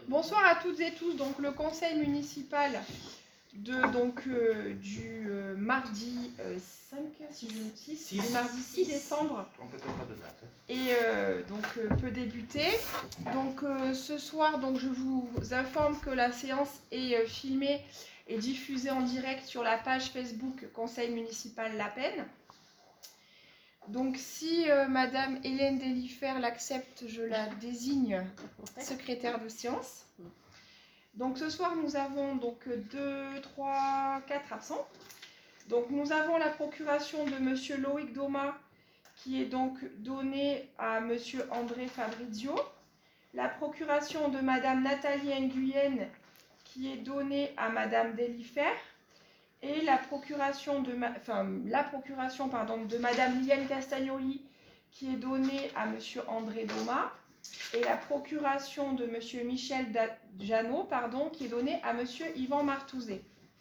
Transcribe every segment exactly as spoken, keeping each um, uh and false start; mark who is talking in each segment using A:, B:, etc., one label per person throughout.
A: Bonsoir à toutes et tous. Donc le conseil municipal de donc euh, du euh, mardi euh, cinq, si je me six, du mardi six décembre. Et euh, donc euh, peut débuter. Donc euh, ce soir, donc je vous informe que la séance est euh, filmée et diffusée en direct sur la page Facebook Conseil municipal La Peine. Donc si euh, Madame Hélène Délifer l'accepte, je la désigne secrétaire de séance. Donc ce soir nous avons donc deux, trois, quatre absents. Donc nous avons la procuration de Monsieur Loïc Doma qui est donc donnée à Monsieur André Fabrizio. La procuration de Madame Nathalie Nguyen qui est donnée à Madame Délifer. Et la procuration de, ma, enfin, la procuration, pardon, de Madame Liliane Castagnoli qui est donnée à Monsieur André Doma. Et la procuration de Monsieur Michel Janot, pardon, qui est donnée à Monsieur Yvan Martouzet.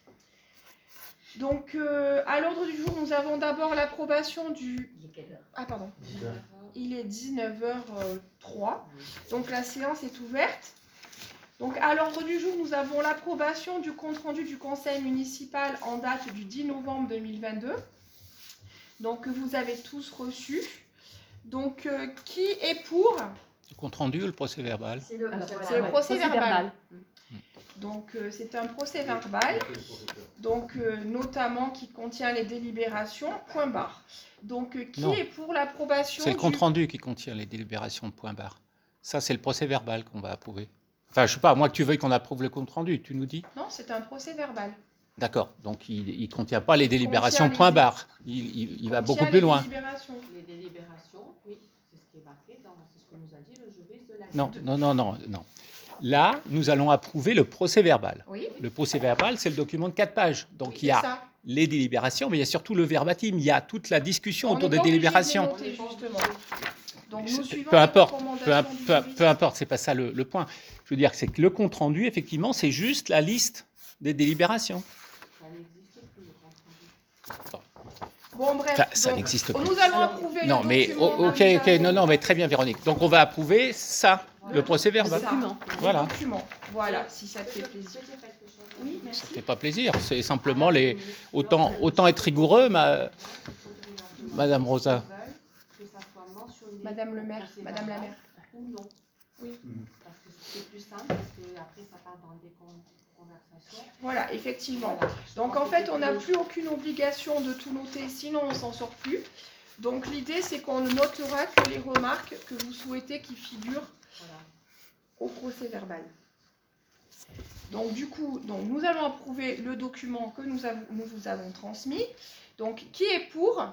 A: Donc, euh, à l'ordre du jour, nous avons d'abord l'approbation du...
B: Il est quelle heure?
A: Ah, pardon. Il est dix-neuf heures trois. Donc, la séance est ouverte. Donc, à l'ordre du jour, nous avons l'approbation du compte-rendu du conseil municipal en date du dix novembre deux mille vingt-deux. Donc, que vous avez tous reçu. Donc, euh, qui est pour?
C: Le compte-rendu ou le procès-verbal?
A: C'est le, le procès-verbal. Donc, euh, c'est un procès-verbal, donc euh, notamment qui contient les délibérations, point barre. Donc, euh, qui non. est pour l'approbation?
C: C'est le compte-rendu du... qui contient les délibérations, point barre. Ça, c'est le procès-verbal qu'on va approuver. Enfin, je ne sais pas, moi que tu veuilles qu'on approuve le compte-rendu, tu nous dis?
A: Non, c'est un procès-verbal.
C: D'accord, donc il ne contient pas les délibérations, point les... barre. Il, il, il va beaucoup plus loin.
B: Délibérations. Les délibérations, oui, c'est ce qui est marqué, dans, c'est ce que nous a dit le juriste de la...
C: Non, non, non, non, non. Là, nous allons approuver le procès-verbal.
A: Oui.
C: Le procès-verbal, c'est le document de quatre pages. Donc, oui, il y a ça. Les délibérations, mais il y a surtout le verbatim. Il y a toute la discussion
A: on
C: autour des délibérations.
A: De noter, justement. Donc, nous suivons
C: peu importe, peu, peu,
A: peu,
C: peu importe, c'est pas ça le, le point. Je veux dire que c'est que le compte-rendu, effectivement, c'est juste la liste des délibérations.
B: Ça n'existe plus, le compte-rendu.
A: Bon, bref,
C: enfin, ça n'existe plus.
A: Nous allons approuver
C: non,
A: le
C: mais
A: document.
C: ok, ok, non, non, mais très bien, Véronique. Donc, on va approuver ça. Le procès-verbal.
A: Voilà. Document. Voilà, si ça te fait plaisir. Oui, merci.
C: Ça ne fait pas plaisir. C'est simplement les. Autant, autant être rigoureux, ma... Madame Rosa.
A: Madame le maire, Madame la maire.
B: Oui. Parce que c'est plus simple, parce qu'après ça part dans des conversations.
A: Voilà, effectivement. Donc en fait, on n'a plus aucune obligation de tout noter, sinon on ne s'en sort plus. Donc l'idée, c'est qu'on ne notera que les remarques que vous souhaitez qui figurent voilà. au procès-verbal. Donc du coup, donc, nous allons approuver le document que nous, avons, nous vous avons transmis. Donc qui est pour?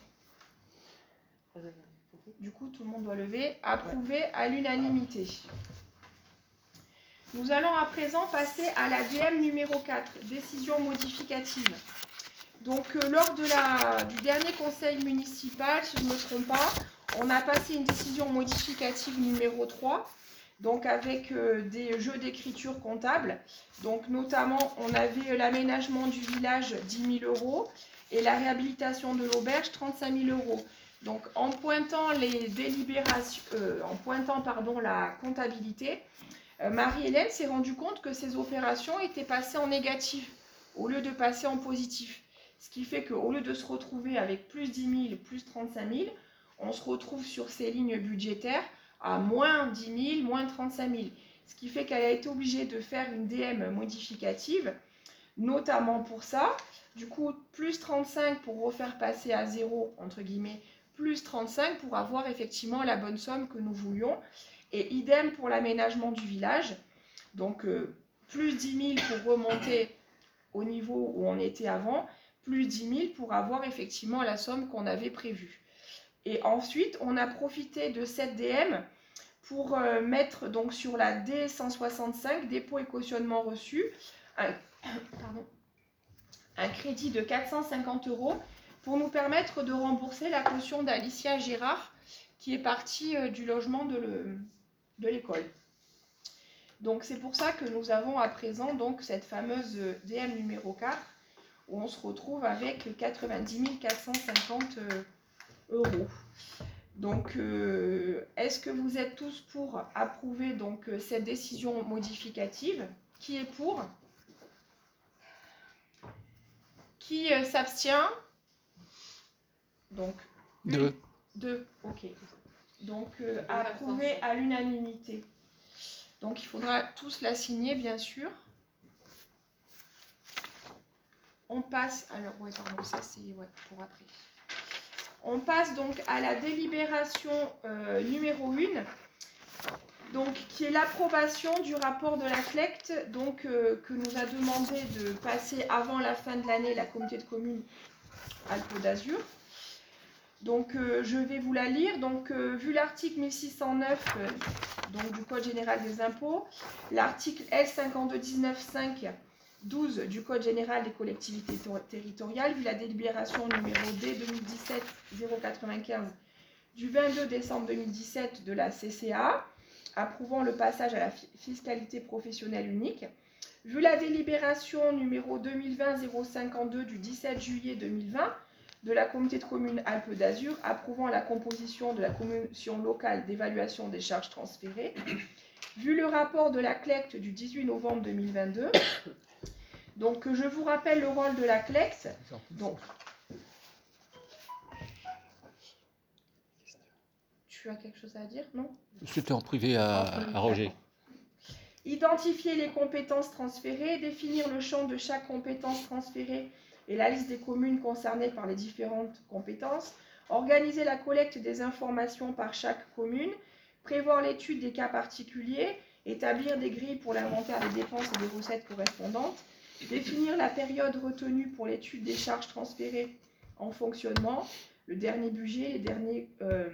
A: Du coup, tout le monde doit lever. Approuver à l'unanimité. Nous allons à présent passer à la D M numéro quatre, décision modificative. Donc, euh, lors de la, du dernier conseil municipal, si je ne me trompe pas, on a passé une décision modificative numéro trois, donc avec euh, des jeux d'écriture comptable. Donc, notamment, on avait l'aménagement du village, dix mille euros, et la réhabilitation de l'auberge, trente-cinq mille euros. Donc, en pointant les délibérations, euh, en pointant, pardon, la comptabilité, euh, Marie-Hélène s'est rendue compte que ces opérations étaient passées en négatif au lieu de passer en positif. Ce qui fait qu'au lieu de se retrouver avec plus dix mille, plus trente-cinq mille, on se retrouve sur ces lignes budgétaires à moins dix mille, moins trente-cinq mille. Ce qui fait qu'elle a été obligée de faire une D M modificative, notamment pour ça. Du coup, plus trente-cinq pour refaire passer à zéro, entre guillemets, plus trente-cinq pour avoir effectivement la bonne somme que nous voulions. Et idem pour l'aménagement du village. Donc, euh, plus dix mille pour remonter au niveau où on était avant, plus dix mille pour avoir effectivement la somme qu'on avait prévue. Et ensuite, on a profité de cette D M pour euh, mettre donc sur la D cent soixante-cinq, dépôt et cautionnement reçu, un, pardon, un crédit de quatre cent cinquante euros pour nous permettre de rembourser la caution d'Alicia Gérard qui est partie euh, du logement de le, de l'école. Donc c'est pour ça que nous avons à présent donc cette fameuse D M numéro quatre où on se retrouve avec quatre-vingt-dix mille quatre cent cinquante euros. Donc, euh, est-ce que vous êtes tous pour approuver donc, euh, cette décision modificative? Qui est pour? Qui euh, s'abstient? Donc,
C: Deux.
A: deux, ok. Donc, euh, approuvé à l'unanimité. Donc, il faudra tous la signer, bien sûr. On passe, alors, ouais, pardon, ça c'est ouais, pour après. On passe donc à la délibération euh, numéro un, donc, qui est l'approbation du rapport de la C L E C T, donc, euh, que nous a demandé de passer avant la fin de l'année la communauté de communes Alpes d'Azur. Donc, euh, je vais vous la lire. Donc, euh, vu l'article mille six cent neuf euh, donc, du Code général des impôts, l'article L cinquante-deux dix-neuf cinq douze du Code général des collectivités territoriales, vu la délibération numéro D deux mille dix-sept zéro quatre-vingt-quinze du vingt-deux décembre deux mille dix-sept de la C C A, approuvant le passage à la fiscalité professionnelle unique, vu la délibération numéro deux mille vingt zéro cinquante-deux du dix-sept juillet deux mille vingt de la communauté de communes Alpes d'Azur, approuvant la composition de la commission locale d'évaluation des charges transférées, vu le rapport de la C L E C T du dix-huit novembre deux mille vingt-deux. Donc, je vous rappelle le rôle de la C L E C T. Donc, tu as quelque chose à dire, non?
C: C'était en privé à, à Roger.
A: Identifier les compétences transférées, définir le champ de chaque compétence transférée et la liste des communes concernées par les différentes compétences, organiser la collecte des informations par chaque commune, prévoir l'étude des cas particuliers, établir des grilles pour l'inventaire des dépenses et des recettes correspondantes, définir la période retenue pour l'étude des charges transférées en fonctionnement, le dernier budget, les derniers euh,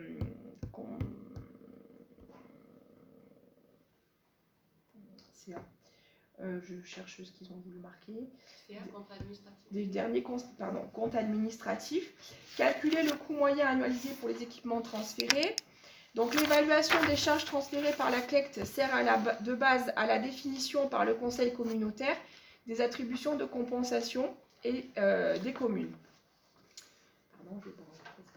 A: Euh, je cherche ce qu'ils ont voulu marquer.
B: C'est un compte administratif.
A: Des derniers comptes, pardon, comptes administratifs. Calculer le coût moyen annualisé pour les équipements transférés. Donc, l'évaluation des charges transférées par la C L E C T sert à la, de base à la définition par le conseil communautaire des attributions de compensation et euh, des communes. Pardon, je vais pas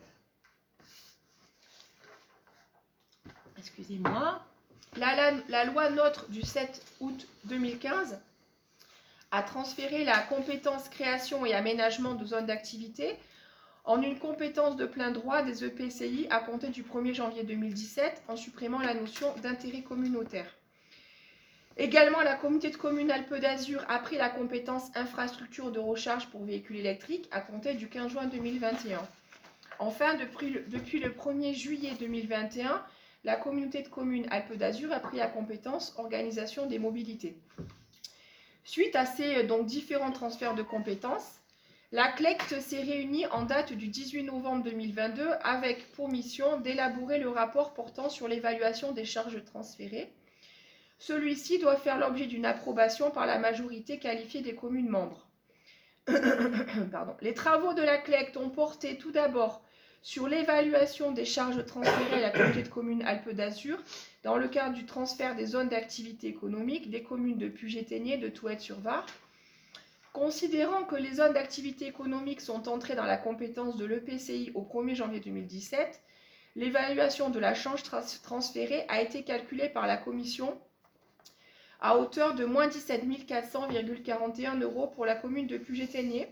A: Excusez-moi. La, la, la loi NOTRe du sept août deux mille quinze a transféré la compétence création et aménagement de zones d'activité en une compétence de plein droit des E P C I à compter du premier janvier deux mille dix-sept en supprimant la notion d'intérêt communautaire. Également, la communauté de communes Alpes d'Azur a pris la compétence infrastructure de recharge pour véhicules électriques à compter du quinze juin deux mille vingt et un. Enfin, depuis le, depuis le premier juillet deux mille vingt et un, la communauté de communes Alpes d'Azur a pris la compétence organisation des mobilités. Suite à ces donc, différents transferts de compétences, la C L E C T s'est réunie en date du dix-huit novembre deux mille vingt-deux avec pour mission d'élaborer le rapport portant sur l'évaluation des charges transférées. Celui-ci doit faire l'objet d'une approbation par la majorité qualifiée des communes membres. Pardon. Les travaux de la C L E C T ont porté tout d'abord sur l'évaluation des charges transférées à la communauté de communes Alpes d'Azur dans le cadre du transfert des zones d'activité économique des communes de Puget-Théniers, de Thouet-sur-Var. Considérant que les zones d'activité économique sont entrées dans la compétence de l'E P C I au premier janvier deux mille dix-sept, l'évaluation de la charge transférée a été calculée par la commission à hauteur de moins dix-sept mille quatre cents virgule quarante et un euros pour la commune de Puget-Théniers,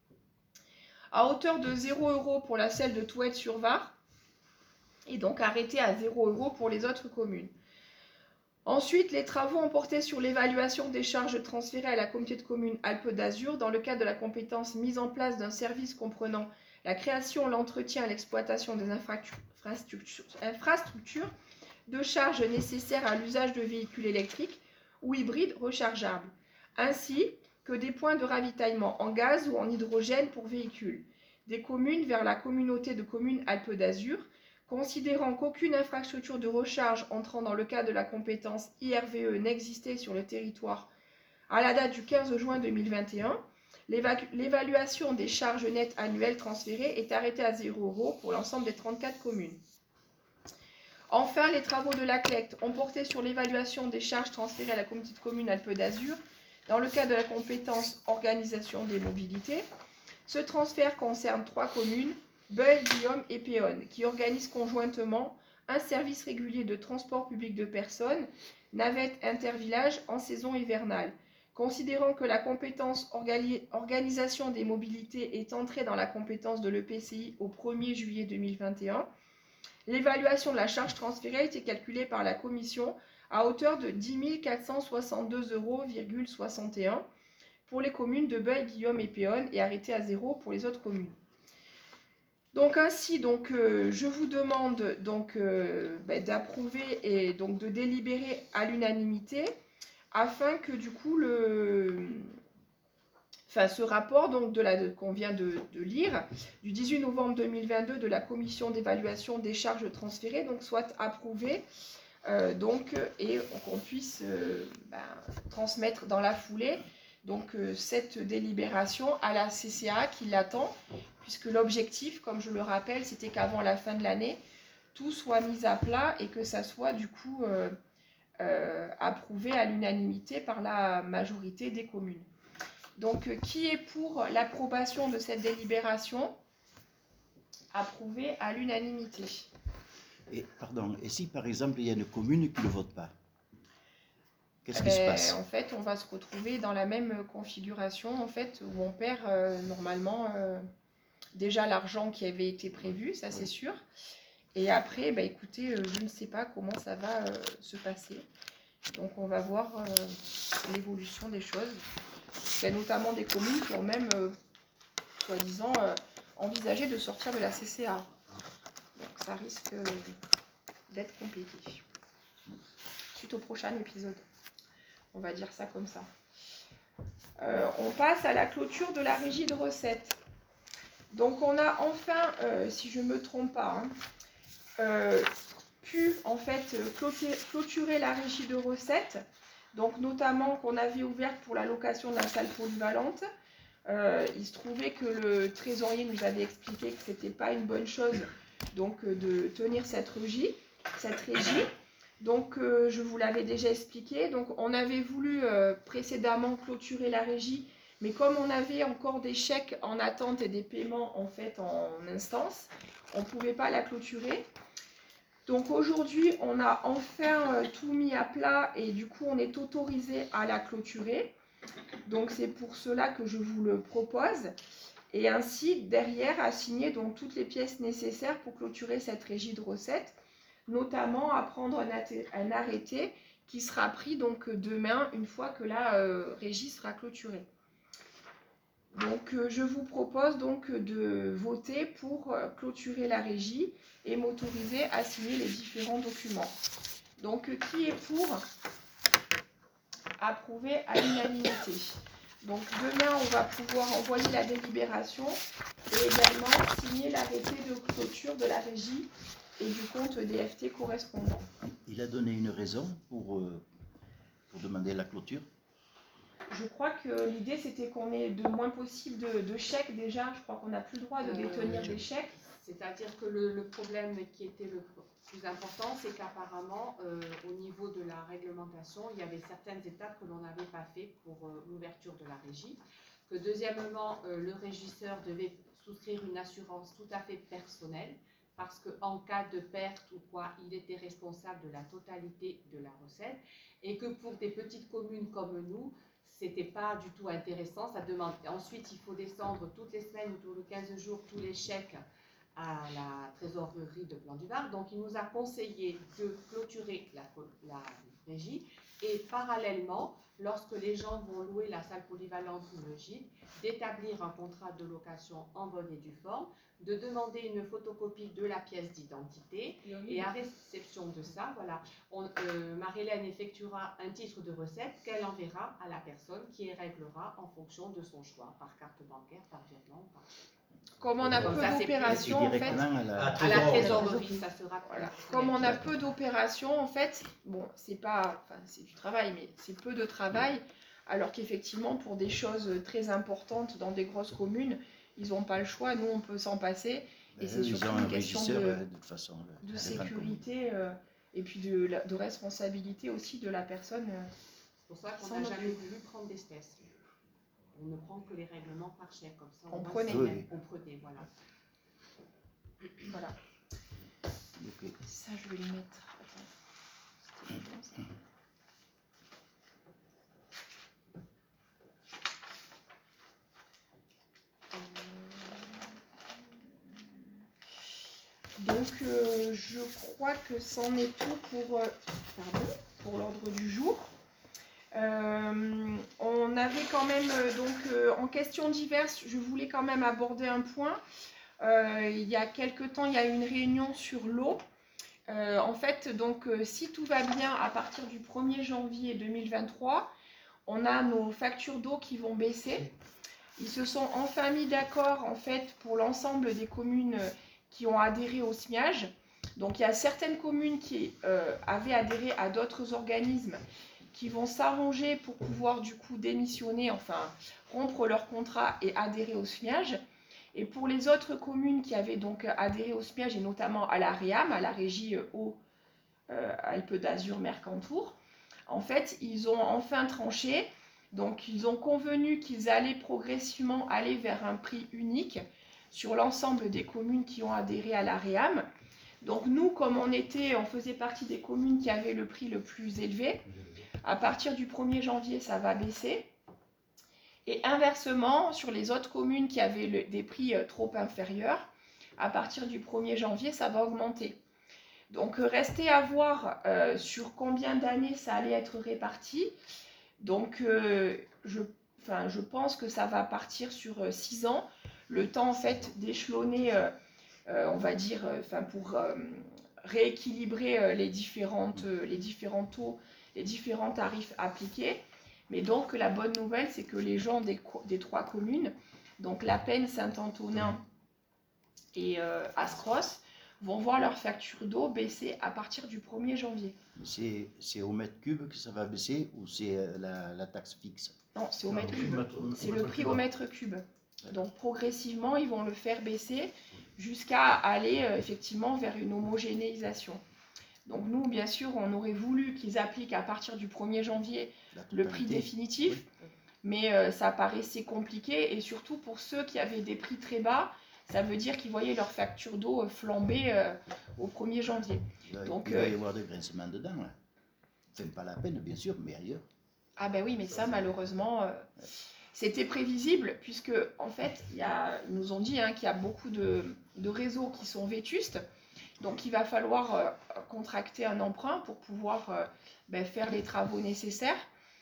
A: à hauteur de zéro euros pour la celle de Thouet-sur-Var, et donc arrêté à zéro euros pour les autres communes. Ensuite, les travaux ont porté sur l'évaluation des charges transférées à la communauté de communes Alpes d'Azur dans le cadre de la compétence mise en place d'un service comprenant la création, l'entretien et l'exploitation des infrastructures, infrastructures de charges nécessaires à l'usage de véhicules électriques ou hybrides rechargeables, ainsi que des points de ravitaillement en gaz ou en hydrogène pour véhicules, des communes vers la communauté de communes Alpes d'Azur, considérant qu'aucune infrastructure de recharge entrant dans le cadre de la compétence I R V E n'existait sur le territoire à la date du quinze juin deux mille vingt et un, l'évaluation des charges nettes annuelles transférées est arrêtée à zéro euros pour l'ensemble des trente-quatre communes. Enfin, les travaux de la C L E C T ont porté sur l'évaluation des charges transférées à la communauté de communes Alpes d'Azur dans le cadre de la compétence organisation des mobilités. Ce transfert concerne trois communes, Bueil, Guillaume et Péonne, qui organisent conjointement un service régulier de transport public de personnes, navette intervillage en saison hivernale. Considérant que la compétence orga- organisation des mobilités est entrée dans la compétence de l'E P C I au premier juillet deux mille vingt et un, l'évaluation de la charge transférée a été calculée par la commission à hauteur de dix mille quatre cent soixante-deux euros virgule soixante et un pour les communes de Bueil, Guillaume et Péonne et arrêtée à zéro pour les autres communes. Donc ainsi, donc, euh, je vous demande donc euh, ben, d'approuver et donc de délibérer à l'unanimité afin que du coup le, enfin, ce rapport donc de la de, qu'on vient de, de lire du dix-huit novembre deux mille vingt-deux de la commission d'évaluation des charges transférées donc soit approuvé euh, donc et qu'on puisse euh, ben, transmettre dans la foulée donc euh, cette délibération à la C C A qui l'attend, puisque l'objectif, comme je le rappelle, c'était qu'avant la fin de l'année, tout soit mis à plat et que ça soit du coup euh, euh, approuvé à l'unanimité par la majorité des communes. Donc, euh, qui est pour l'approbation de cette délibération? Approuvée à l'unanimité.
D: Et, pardon, et si par exemple il y a une commune qui ne vote pas, qu'est-ce qui
A: Ben,
D: se passe?
A: En fait, on va se retrouver dans la même configuration en fait, où on perd euh, normalement euh, déjà l'argent qui avait été prévu, ça c'est sûr. Et après, bah, écoutez, euh, je ne sais pas comment ça va euh, se passer. Donc on va voir euh, l'évolution des choses. Il y a notamment des communes qui ont même, euh, soi-disant, euh, envisagé de sortir de la C C A. Donc ça risque euh, d'être compliqué. Suite au prochain épisode. On va dire ça comme ça. Euh, on passe à la clôture de la régie de recettes. Donc on a enfin, euh, si je ne me trompe pas, hein, euh, pu en fait clôturer, clôturer la régie de recettes, donc notamment qu'on avait ouverte pour la location de la salle polyvalente. Euh, il se trouvait que le trésorier nous avait expliqué que c'était pas une bonne chose donc de tenir cette régie, cette régie. Donc euh, je vous l'avais déjà expliqué. Donc on avait voulu euh, précédemment clôturer la régie, mais comme on avait encore des chèques en attente et des paiements en fait en instance, on ne pouvait pas la clôturer. Donc aujourd'hui, on a enfin euh, tout mis à plat et du coup, on est autorisé à la clôturer. Donc c'est pour cela que je vous le propose. Et ainsi, derrière, à signer donc toutes les pièces nécessaires pour clôturer cette régie de recettes, notamment à prendre un arrêté qui sera pris donc demain, une fois que la euh, régie sera clôturée. Donc euh, je vous propose donc de voter pour euh, clôturer la régie et m'autoriser à signer les différents documents. Donc euh, qui est pour approuver à l'unanimité? Donc demain on va pouvoir envoyer la délibération et également signer l'arrêté de clôture de la régie et du compte D F T correspondant.
D: Il a donné une raison pour, euh, pour demander la clôture?
A: Je crois que l'idée c'était qu'on ait de moins possible de, de chèques déjà. Je crois qu'on n'a plus le droit de détenir euh, des chèques.
B: C'est-à-dire que le, le problème qui était le plus important, c'est qu'apparemment, euh, au niveau de la réglementation, il y avait certaines étapes que l'on n'avait pas fait pour euh, l'ouverture de la régie. Que deuxièmement, euh, le régisseur devait souscrire une assurance tout à fait personnelle, parce qu'en cas de perte ou quoi, il était responsable de la totalité de la recette, et que pour des petites communes comme nous, c'était pas du tout intéressant. Ça demande. Ensuite, il faut descendre toutes les semaines ou tous les quinze jours tous les chèques à la trésorerie de Plan-du-Var. Donc, il nous a conseillé de clôturer la, la régie et parallèlement, lorsque les gens vont louer la salle polyvalente ou le gîte, d'établir un contrat de location en bonne et due forme, de demander une photocopie de la pièce d'identité et à réception de ça, voilà, euh, Marie-Hélène effectuera un titre de recette qu'elle enverra à la personne qui réglera en fonction de son choix, par carte bancaire, par virement, par chèque.
A: Comme on a
B: Comme
A: peu
B: ça,
A: d'opérations, en fait,
D: à la,
B: à la trésorerie, ça sera
A: voilà. Comme on a peu d'opérations, en fait, bon, c'est pas, enfin, c'est du travail, mais c'est peu de travail, alors qu'effectivement, pour des choses très importantes dans des grosses communes, ils n'ont pas le choix. Nous, on peut s'en passer, et c'est surtout une question de,
D: de, toute façon,
A: de sécurité euh, et puis de, de responsabilité aussi de la personne. Euh,
B: c'est pour ça qu'on n'a jamais voulu prendre d'espèces. On ne prend que les règlements par chèque, comme ça on,
A: on prenait.
D: Oui.
B: On prenait, voilà.
A: Voilà.
D: Ok.
A: Ça, je vais le mettre. Attends. C'était bon, ça. Donc, euh, je crois que c'en est tout pour, euh, pardon, pour l'ordre du jour. Euh, on avait quand même, euh, donc, euh, en questions diverses, je voulais quand même aborder un point. Euh, il y a quelque temps, il y a eu une réunion sur l'eau. Euh, en fait, donc, euh, si tout va bien, à partir du premier janvier deux mille vingt-trois, on a nos factures d'eau qui vont baisser. Ils se sont enfin mis d'accord, en fait, pour l'ensemble des communes qui ont adhéré au S M I A G. Donc, il y a certaines communes qui euh, avaient adhéré à d'autres organismes qui vont s'arranger pour pouvoir, du coup, démissionner, enfin, rompre leur contrat et adhérer au S M I A G. Et pour les autres communes qui avaient donc adhéré au S M I A G, et notamment à la REAM, à la Régie Eau euh, Alpes d'Azur Mercantour, en fait, ils ont enfin tranché. Donc, ils ont convenu qu'ils allaient progressivement aller vers un prix unique sur l'ensemble des communes qui ont adhéré à la REAM. Donc, nous, comme on était, on faisait partie des communes qui avaient le prix le plus élevé, à partir du premier janvier, ça va baisser. Et inversement, sur les autres communes qui avaient le, des prix trop inférieurs, à partir du premier janvier, ça va augmenter. Donc, restait à voir euh, sur combien d'années ça allait être réparti. Donc, euh, je, enfin, je pense que ça va partir sur euh, six ans, le temps en fait d'échelonner, euh, euh, on va dire, euh, enfin, pour euh, rééquilibrer euh, les, différentes, euh, les différents taux, les différents tarifs appliqués. Mais donc, la bonne nouvelle, c'est que les gens des, des trois communes, donc La Penne, Saint-Antonin et euh, Ascros, vont voir leur facture d'eau baisser à partir du premier janvier.
D: C'est, c'est au mètre cube que ça va baisser ou c'est euh, la, la taxe fixe?
A: Non, c'est au mètre cube. C'est le prix au mètre cube. Donc progressivement, ils vont le faire baisser jusqu'à aller euh, effectivement vers une homogénéisation. Donc nous, bien sûr, on aurait voulu qu'ils appliquent à partir du premier janvier le prix définitif, oui. Mais euh, ça paraissait compliqué et surtout pour ceux qui avaient des prix très bas, ça veut dire qu'ils voyaient leur facture d'eau flamber euh, au premier janvier.
D: Il va,
A: Donc,
D: il va y
A: euh,
D: avoir des grincements dedans, là. C'est pas la peine, bien sûr, mais ailleurs.
A: Ah ben oui, mais ça, malheureusement, euh, c'était prévisible, puisque, en fait, il y a, ils nous ont dit hein, qu'il y a beaucoup de, de réseaux qui sont vétustes, donc il va falloir euh, contracter un emprunt pour pouvoir euh, ben, faire les travaux nécessaires.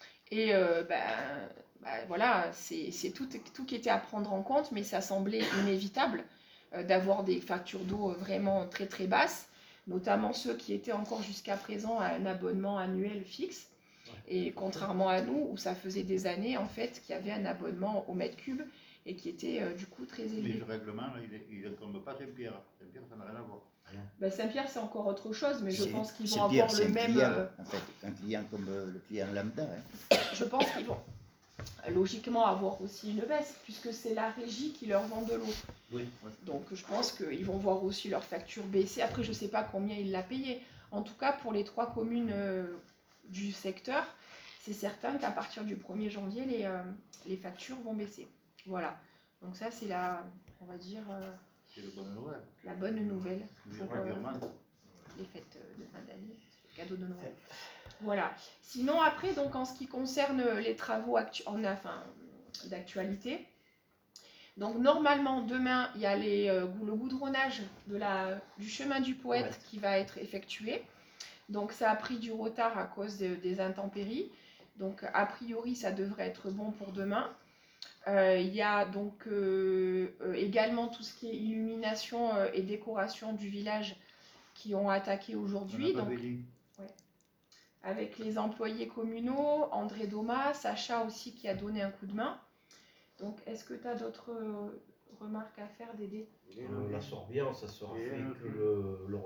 A: Et euh, ben, ben, voilà, c'est, c'est tout, tout qui était à prendre en compte, mais ça semblait inévitable euh, d'avoir des factures d'eau vraiment très très basses, notamment ceux qui étaient encore jusqu'à présent à un abonnement annuel fixe. Et contrairement à nous, où ça faisait des années en fait qu'il y avait un abonnement au mètre cube et qui était euh, du coup très élevé.
E: Mais ce règlement, il ne tombe pas Saint-Pierre. Saint-Pierre, ça n'a rien à voir.
A: Ben, Saint-Pierre, c'est encore autre chose, mais je
D: C'est,
A: pense qu'ils
D: c'est
A: vont
D: bien,
A: avoir
D: c'est
A: le
D: un
A: même.
D: client,
A: euh,
D: en fait, un client comme euh, le client lambda. Hein.
A: Je pense qu'ils vont euh, logiquement avoir aussi une baisse, puisque c'est la régie qui leur vend de l'eau.
E: Oui.
A: Donc je pense qu'ils vont voir aussi leur facture baisser. Après, je ne sais pas combien ils l'a payé. En tout cas, pour les trois communes euh, du secteur, c'est certain qu'à partir du premier janvier, les, euh, les factures vont baisser. Voilà. Donc ça, c'est la, on va dire, euh,
E: C'est le bonne nouvelle.
A: la bonne nouvelle pour euh,
E: Virement.
A: les fêtes de fin d'année, le cadeau de Noël. Voilà. Sinon, après, donc en ce qui concerne les travaux actu en, enfin, d'actualité, donc normalement, demain, il y a les, euh, le goudronnage de la, du chemin du poète ouais. qui va être effectué. Donc ça a pris du retard à cause de, des intempéries. Donc a priori, ça devrait être bon pour demain. Euh, il y a donc euh, euh, également tout ce qui est illumination euh, et décoration du village qui ont attaqué aujourd'hui. Donc, ouais, avec les employés communaux, André Doma, Sacha aussi qui a donné un coup de main. Donc est-ce que tu as d'autres euh, remarques à faire, Dédé?
F: euh, La sorbière, ça sera fait que le, le,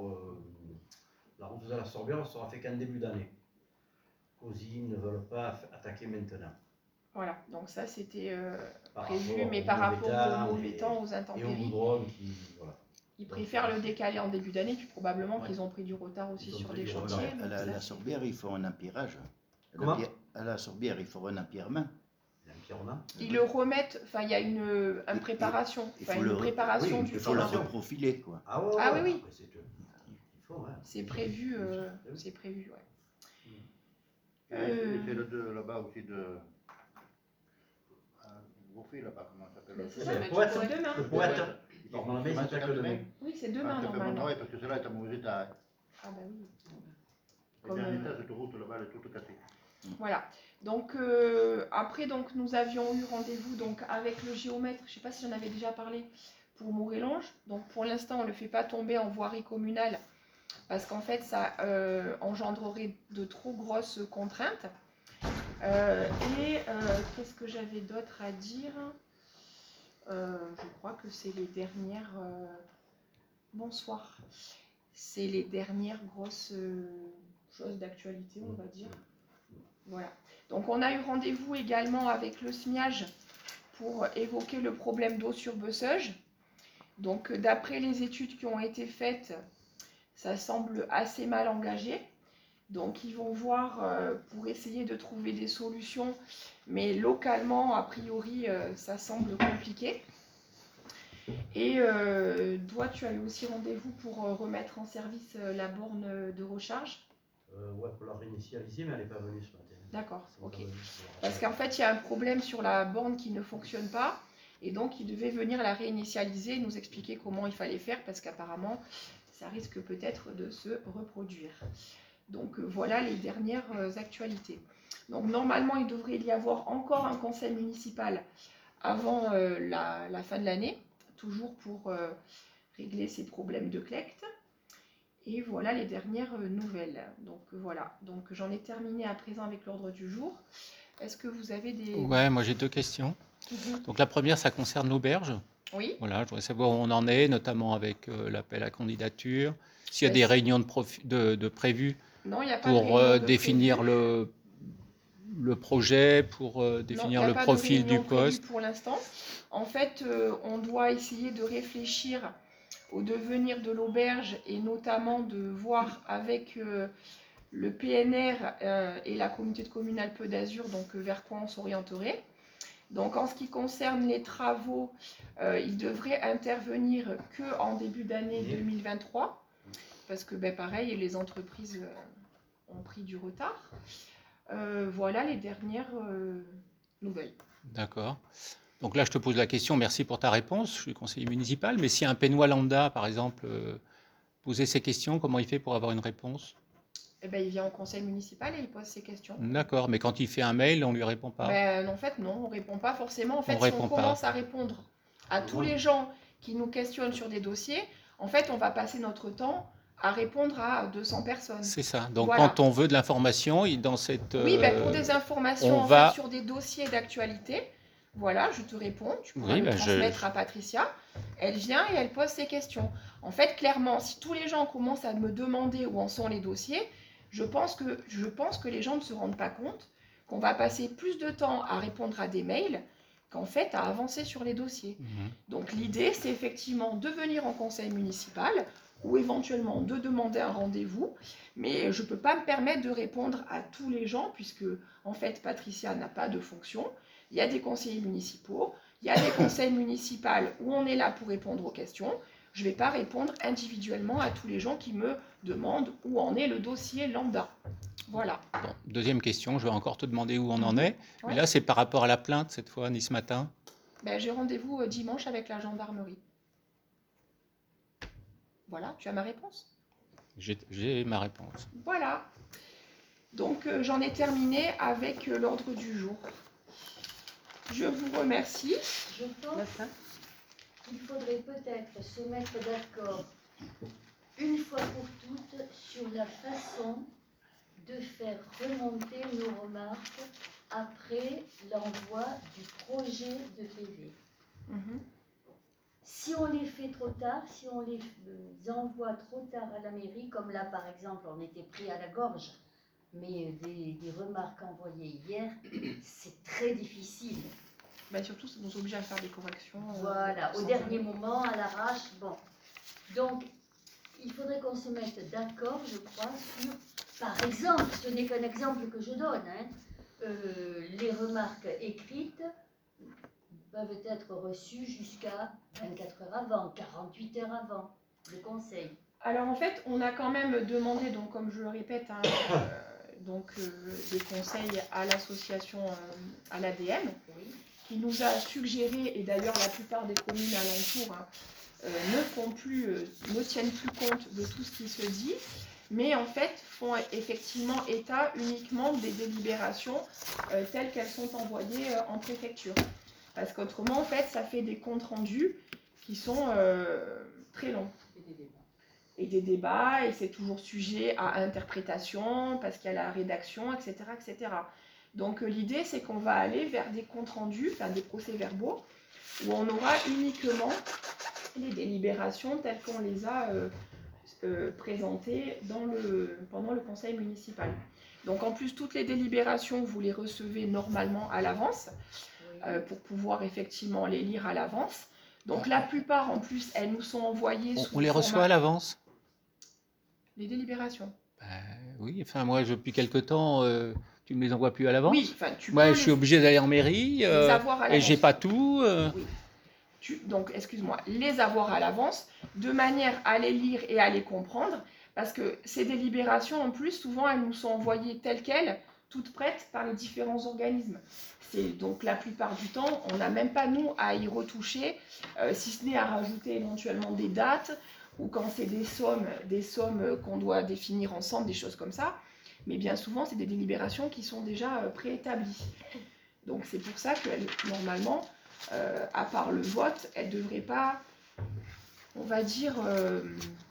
F: la route de la sorbière sera fait qu'en début d'année. Cosy ne veulent pas attaquer maintenant.
A: Voilà, donc ça c'était euh,
F: par
A: prévu, mais par rapport au mauvais temps, aux intempéries,
F: qui, voilà.
A: Ils préfèrent donc, le décaler en début d'année, puis probablement ouais. qu'ils ont pris du retard aussi sur des chantiers.
D: À la, la Sorbière, il faut un empierrage.
F: Comment?
D: À la Sorbière, il faut un empierrement.
F: Pierre Romain.
A: Ils le remettent, enfin, il y a une, une préparation,
D: Il
A: enfin,
D: faut
A: une
D: le-
A: préparation
F: oui,
A: du
D: Il faut le
A: terrain.
D: reprofiler, quoi.
F: Ah, ouais,
A: Ah
F: ouais,
A: oui, oui.
F: après, c'est- il faut, ouais.
A: C'est prévu, euh,
F: Oui.
A: c'est prévu, ouais.
E: Et
A: Euh.
E: c'est le deux là-bas aussi de. Vous faites là-bas, comment ça s'appelle
A: Mais
E: le-
A: c'est
F: C'est
A: ça,
F: le poète,
A: c'est demain.
F: le poète.
E: Ils
F: Normalement,
E: sont-
F: ils
E: ils sont
F: attaquent
E: cinquante
F: demain.
E: mètres.
A: Oui, c'est
E: Ah,
A: demain,
E: ça fait mon
A: normalement.
E: travail parce que celle-là est à mon état.
A: Ah bah oui.
E: Le
A: Comme,
E: dernier
A: euh,
E: étage, cette route là-bas, elle est toute cassée.
A: Voilà. Donc euh, après, donc nous avions eu rendez-vous donc avec le géomètre. Je ne sais pas si j'en avais déjà parlé pour Morélange. Donc pour l'instant, on ne le fait pas tomber en voirie communale parce qu'en fait, ça euh, engendrerait de trop grosses contraintes. Euh, et euh, qu'est-ce que j'avais d'autre à dire? Euh, Je crois que c'est les dernières. euh, Bonsoir. C'est les dernières grosses euh, choses d'actualité, on va dire. Voilà. Donc on a eu rendez-vous également avec le S M I A G pour évoquer le problème d'eau sur Besseuge. Donc d'après les études qui ont été faites, ça semble assez mal engagé. Donc ils vont voir euh, pour essayer de trouver des solutions, mais localement, a priori, euh, ça semble compliqué. Et euh, toi, tu as eu aussi rendez-vous pour euh, remettre en service euh, la borne de recharge.
F: Euh, ouais, pour la réinitialiser, mais elle n'est pas venue ce matin.
A: D'accord,
F: Elle n'est
A: ok.
F: pas venue pour la
A: Parce qu'en fait, il y a un problème sur la borne qui ne fonctionne pas. Et donc, il devait venir la réinitialiser, nous expliquer comment il fallait faire, parce qu'apparemment, ça risque peut-être de se reproduire. Donc, euh, voilà les dernières euh, actualités. Donc, normalement, il devrait y avoir encore un conseil municipal avant euh, la, la fin de l'année, toujours pour euh, régler ces problèmes de collecte. Et voilà les dernières euh, nouvelles. Donc, euh, voilà. Donc, j'en ai terminé à présent avec l'ordre du jour. Est-ce que vous avez des...
C: Ouais, moi j'ai deux questions.
A: Mhm.
C: Donc la première, ça concerne l'auberge.
A: Oui.
C: Voilà, je voudrais savoir où on en est, notamment avec euh, l'appel à candidature. S'il y a
A: Ben,
C: des
A: c'est-
C: réunions de, profi- de, de prévues
A: Non, il n'y a pas de
C: pour
A: réunion
C: euh,
A: de
C: définir
A: prévu.
C: le, le projet, pour euh,
A: Non, il
C: définir
A: n'y a
C: le
A: pas de
C: profil du
A: réunion prévue
C: poste.
A: pour l'instant. En fait, euh, on doit essayer de réfléchir au devenir de l'auberge et notamment de voir avec euh, le P N R euh, et la communauté de communes Alpes d'Azur, donc euh, vers quoi on s'orienterait. Donc en ce qui concerne les travaux, euh, ils devraient intervenir que en début d'année deux mille vingt-trois, parce que ben, pareil, les entreprises euh, ont pris du retard. Euh, voilà les dernières euh, nouvelles.
C: D'accord. Donc là, je te pose la question, merci pour ta réponse, je suis conseiller municipal, mais si un Pénois lambda, par exemple, euh, posait ces questions, comment il fait pour avoir une réponse?
A: Eh ben, il vient au conseil municipal et il pose ses questions.
C: D'accord, mais quand il fait un mail, on ne lui répond pas.
A: Ben, en fait, non, on ne répond pas forcément. En fait,
C: On
A: si
C: répond
A: on
C: pas.
A: commence à répondre à tous les gens qui nous questionnent sur des dossiers, en fait, on va passer notre temps à répondre à deux cents personnes.
C: C'est ça. Donc
A: Voilà.
C: quand on veut de l'information, il- dans cette...
A: Oui, ben, pour
C: euh,
A: des informations
C: on
A: en
C: va-
A: fait, sur des dossiers d'actualité, voilà, je te réponds, tu pourras
C: Oui,
A: le
C: ben, je-
A: transmettre à Patricia. Elle vient et elle pose ses questions. En fait, clairement, si tous les gens commencent à me demander où en sont les dossiers, je pense que, je pense que les gens ne se rendent pas compte qu'on va passer plus de temps à répondre à des mails qu'en fait à avancer sur les dossiers.
C: Mhm.
A: Donc l'idée, c'est effectivement de venir en conseil municipal ou éventuellement de demander un rendez-vous, mais je ne peux pas me permettre de répondre à tous les gens puisque en fait Patricia n'a pas de fonction. Il y a des conseillers municipaux, il y a des conseils municipaux où on est là pour répondre aux questions. Je ne vais pas répondre individuellement à tous les gens qui me demandent où en est le dossier lambda. Voilà.
C: Bon, deuxième question, je vais encore te demander où on en
A: Mhm.
C: est.
A: Ouais.
C: Mais là, c'est par rapport à la plainte, cette fois, ni ce matin.
A: Ben, j'ai rendez-vous euh, dimanche avec la gendarmerie. Voilà, tu as ma réponse?
C: J'ai j'ai ma réponse.
A: Voilà. Donc euh, j'en ai terminé avec euh, l'ordre du jour. Je vous remercie.
G: Je pense qu'il faudrait peut-être se mettre d'accord une fois pour toutes sur la façon de faire remonter nos remarques après l'envoi du projet de P V.
A: Mhm.
G: Si on les fait trop tard, si on les euh, envoie trop tard à la mairie, comme là par exemple on était pris à la gorge, mais des, des remarques envoyées hier, c'est très difficile.
A: Ben, surtout, ça nous oblige à faire des corrections. euh,
G: Voilà, au
A: sans
G: dernier
A: arrêt.
G: moment, à l'arrache, bon. Donc, il faudrait qu'on se mette d'accord, je crois, sur, par exemple, ce n'est qu'un exemple que je donne, hein, euh, les remarques écrites peuvent être reçues jusqu'à vingt-quatre heures avant, quarante-huit heures avant le conseil.
A: Alors en fait, on a quand même demandé, donc comme je le répète, hein, euh, donc euh, des conseils à l'association, euh, à l'A D M,
G: Oui.
A: qui nous a suggéré, et d'ailleurs la plupart des communes alentours hein, euh, ne font plus, euh, ne tiennent plus compte de tout ce qui se dit, mais en fait font effectivement état uniquement des délibérations euh, telles qu'elles sont envoyées euh, en préfecture. Parce qu'autrement, en fait, ça fait des comptes rendus qui sont euh, très longs.
B: Et des débats.
A: Et des débats, et c'est toujours sujet à interprétation, parce qu'il y a la rédaction, et cetera, et cetera. Donc euh, l'idée, c'est qu'on va aller vers des comptes rendus, enfin des procès-verbaux, où on aura uniquement les délibérations telles qu'on les a euh, euh, présentées dans le, pendant le conseil municipal. Donc en plus, toutes les délibérations, vous les recevez normalement à l'avance, euh, pour pouvoir effectivement les lire à l'avance. Donc la plupart, en plus, elles nous sont envoyées
C: On,
A: sous
C: on les
A: format-
C: reçoit à l'avance?
A: Les délibérations.
C: Ben, oui, enfin moi, je- depuis quelque temps, euh, tu me les envoies plus à l'avance?
A: Oui, enfin, tu
C: Moi,
A: peux
C: je
A: les-
C: suis obligé d'aller en mairie
A: les
C: euh,
A: avoir à
C: et j'ai
A: l'avance.
C: pas tout. euh.
A: Oui. Tu- donc, excuse-moi, les avoir à l'avance, de manière à les lire et à les comprendre, parce que ces délibérations, en plus, souvent, elles nous sont envoyées telles quelles, toutes prêtes par les différents organismes. C'est donc la plupart du temps, on n'a même pas, nous, à y retoucher, euh, si ce n'est à rajouter éventuellement des dates, ou quand c'est des sommes, des sommes qu'on doit définir ensemble, des choses comme ça. Mais bien souvent, c'est des délibérations qui sont déjà euh, préétablies. Donc, c'est pour ça que, normalement, Euh, à part le vote, elle ne devrait pas, on va dire, euh,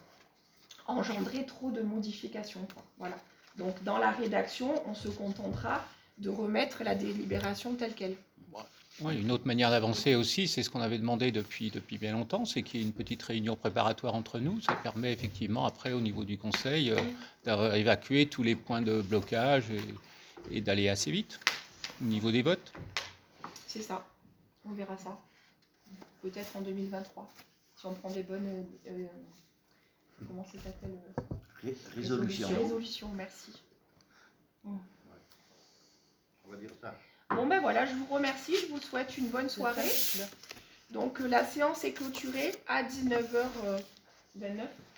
A: engendrer trop de modifications. Quoi. Voilà. Donc dans la rédaction, on se contentera de remettre la délibération telle qu'elle.
C: Ouais, une autre manière d'avancer aussi, c'est ce qu'on avait demandé depuis, depuis bien longtemps, c'est qu'il y ait une petite réunion préparatoire entre nous. Ça permet effectivement, après, au niveau du conseil, euh, d'évacuer tous les points de blocage et, et d'aller assez vite au niveau des votes.
A: C'est ça. On verra ça. Peut-être en deux mille vingt-trois. Si on prend des bonnes... Euh, euh, comment ça s'appelle euh,
D: Ré- Résolution.
A: Résolution, merci.
E: On va dire ça.
A: Bon ben voilà, je vous remercie, je vous souhaite une bonne soirée. Donc euh, la séance est clôturée à dix-neuf heures vingt-neuf.